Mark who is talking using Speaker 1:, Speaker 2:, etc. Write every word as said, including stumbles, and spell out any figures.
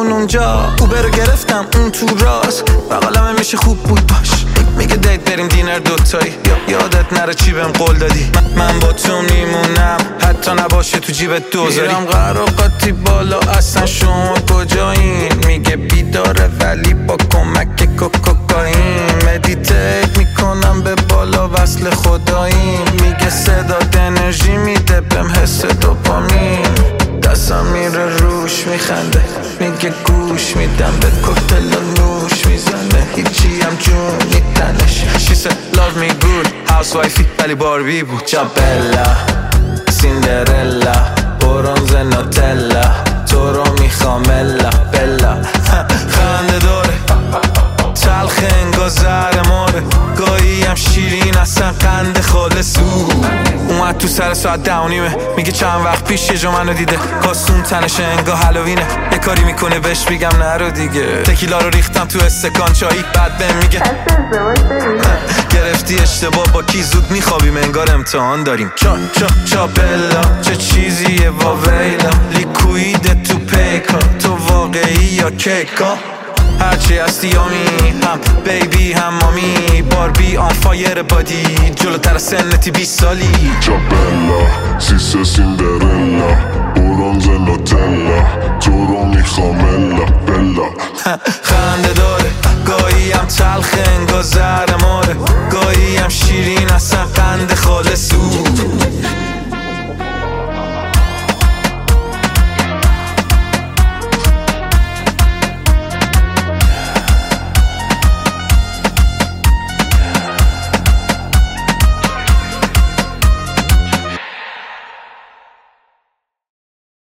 Speaker 1: اون اونجا، اوبر رو گرفتم اون تو راست، بغلم میشه خوب بود باش. میگه دیت بریم دینر دوتایی، یادت نره چی بهم قول دادی. من با تو میمونم حتی نباشه تو جیبت دوزاری. میرم قراقاتی بالا اصلا شما کجایین؟ میگه بیداره ولی با کمک کوکائین. مدیتیت میکنم به بالا وصل خداییم. میگه صدات انرژی میده بهم حس دوپامین. دستم میره روش میخنده، میگه گوش میدم به کوکتل نوش میزنه، هیچی هم جون نیتنش. She said love me good housewifey ولی باربی بود. جابلا سیندرلا برونز نوتلا، تو رو میخوام الا بلا. خنده داره تلخ انگار زهر ماره، گاهی هم شیرین اصلا قند خالصو. اومد تو سر ساعت ده و نیمه، میگه چند وقت پیش یه جا منو دیده، کاستون تنشه انگار هالوینه. یه کاری میکنه بهش بگم نرو دیگه، تکیلا رو ریختم تو استکان چایی، بعد بهم میگه گرفتی اشتباه با کی، زود میخوابیم انگار امتحان داریم. چا چا چا بلا چه چیزیه واویلا، لیکوید تو پیکا، تو واقعی یا کیکا؟ هرچی هستی یامی، هم بیبی هم مامی، باربی آن فایر بادی، جلوتر سنتی بیست سالی.
Speaker 2: جابلا سیسه سیندرلا برونز نوتلا، تو رو میخوام الا بلا.
Speaker 1: خنده داره گاهی هم تلخ انگار زهر ماره، گاهی هم شیرین اصلا قند خالصو.